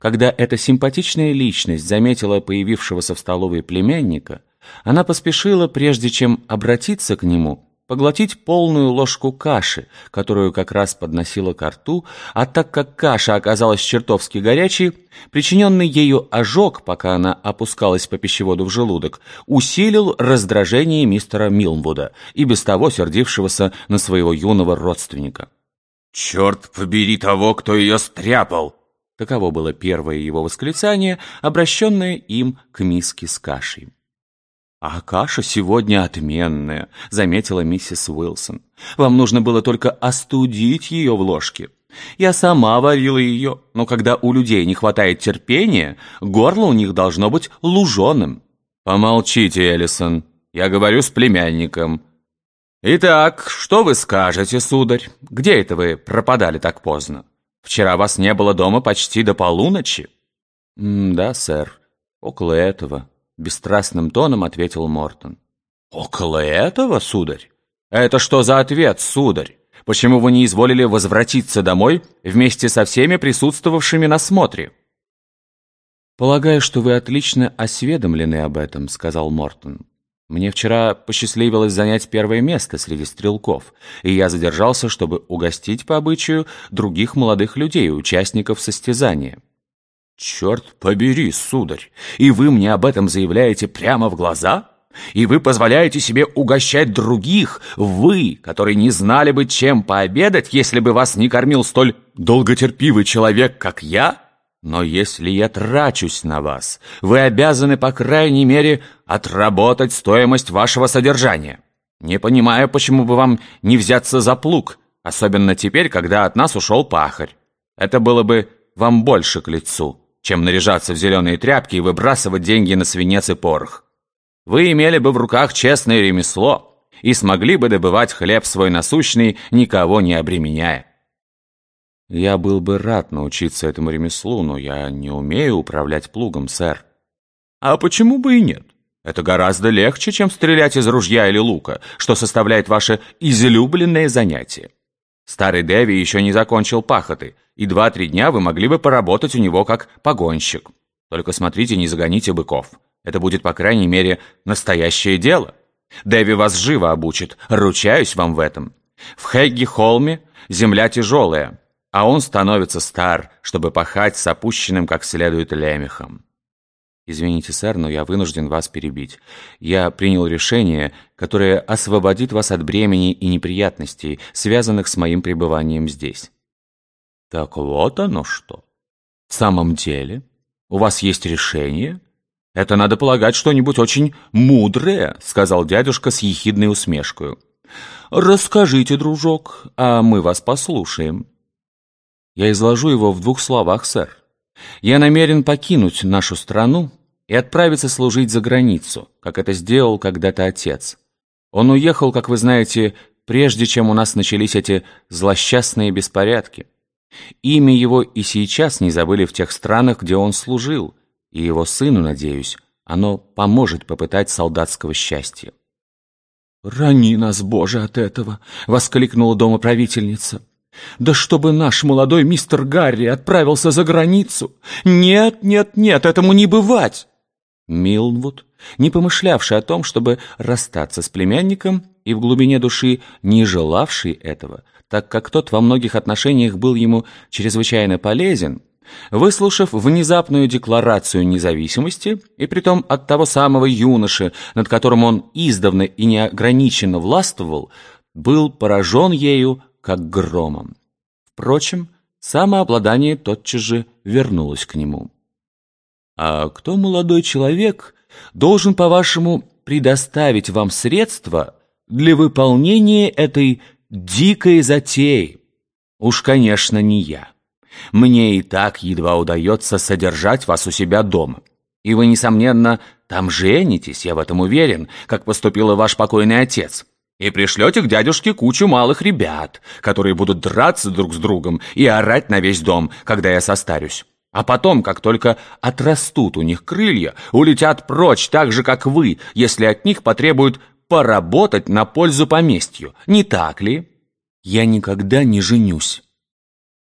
Когда эта симпатичная личность заметила появившегося в столовой племянника, она поспешила, прежде чем обратиться к нему, поглотить полную ложку каши, которую как раз подносила ко рту, а так как каша оказалась чертовски горячей, причиненный ею ожог, пока она опускалась по пищеводу в желудок, усилил раздражение мистера Милнвуда и без того сердившегося на своего юного родственника. «Черт побери того, кто ее стряпал!» Таково было первое его восклицание, обращенное им к миске с кашей. «А каша сегодня отменная», — заметила миссис Уилсон. «Вам нужно было только остудить ее в ложке. Я сама варила ее, но когда у людей не хватает терпения, горло у них должно быть луженым». «Помолчите, Эллисон, я говорю с племянником». «Итак, что вы скажете, сударь? Где это вы пропадали так поздно? Вчера вас не было дома почти до полуночи». «Да, сэр, около этого», — бесстрастным тоном ответил Мортон. «Около этого, сударь? Это что за ответ, сударь? Почему вы не изволили возвратиться домой вместе со всеми присутствовавшими на смотре?» «Полагаю, что вы отлично осведомлены об этом», — сказал Мортон. «Мне вчера посчастливилось занять первое место среди стрелков, и я задержался, чтобы угостить по обычаю других молодых людей, участников состязания». «Черт побери, сударь, и вы мне об этом заявляете прямо в глаза? И вы позволяете себе угощать других, вы, которые не знали бы, чем пообедать, если бы вас не кормил столь долготерпивый человек, как я? Но если я трачусь на вас, вы обязаны, по крайней мере, отработать стоимость вашего содержания. Не понимаю, почему бы вам не взяться за плуг, особенно теперь, когда от нас ушел пахарь. Это было бы вам больше к лицу, чем наряжаться в зеленые тряпки и выбрасывать деньги на свинец и порох. Вы имели бы в руках честное ремесло и смогли бы добывать хлеб свой насущный, никого не обременяя». «Я был бы рад научиться этому ремеслу, но я не умею управлять плугом, сэр». «А почему бы и нет? Это гораздо легче, чем стрелять из ружья или лука, что составляет ваше излюбленное занятие. Старый Дэви еще не закончил пахоты, и 2-3 дня вы могли бы поработать у него как погонщик. Только смотрите, не загоните быков. Это будет, по крайней мере, настоящее дело. Дэви вас живо обучит, ручаюсь вам в этом. В Хэгги-Холме земля тяжелая, а он становится стар, чтобы пахать с опущенным как следует лемехом». «Извините, сэр, но я вынужден вас перебить. Я принял решение, которое освободит вас от бремени и неприятностей, связанных с моим пребыванием здесь». «Так вот оно что. В самом деле, у вас есть решение? Это, надо полагать, что-нибудь очень мудрое», — сказал дядюшка с ехидной усмешкой. «Расскажите, дружок, а мы вас послушаем». «Я изложу его в 2 словах, сэр. Я намерен покинуть нашу страну и отправиться служить за границу, как это сделал когда-то отец. Он уехал, как вы знаете, прежде чем у нас начались эти злосчастные беспорядки. Имя его и сейчас не забыли в тех странах, где он служил, и его сыну, надеюсь, оно поможет попытать солдатского счастья». «Рани нас, Боже, от этого!» — воскликнула домоправительница. «Да чтобы наш молодой мистер Гарри отправился за границу! Нет, нет, нет, этому не бывать!» Милнвуд, не помышлявший о том, чтобы расстаться с племянником и в глубине души не желавший этого, так как тот во многих отношениях был ему чрезвычайно полезен, выслушав внезапную декларацию независимости, и притом от того самого юноши, над которым он издавна и неограниченно властвовал, был поражен ею как громом. Впрочем, самообладание тотчас же вернулось к нему. «А кто, молодой человек, должен, по-вашему, предоставить вам средства для выполнения этой дикой затеи? Уж, конечно, не я. Мне и так едва удается содержать вас у себя дома. И вы, несомненно, там женитесь, я в этом уверен, как поступил и ваш покойный отец. И пришлете к дядюшке кучу малых ребят, которые будут драться друг с другом и орать на весь дом, когда я состарюсь. А потом, как только отрастут у них крылья, улетят прочь так же, как вы, если от них потребуют поработать на пользу поместью. Не так ли?» «Я никогда не женюсь»,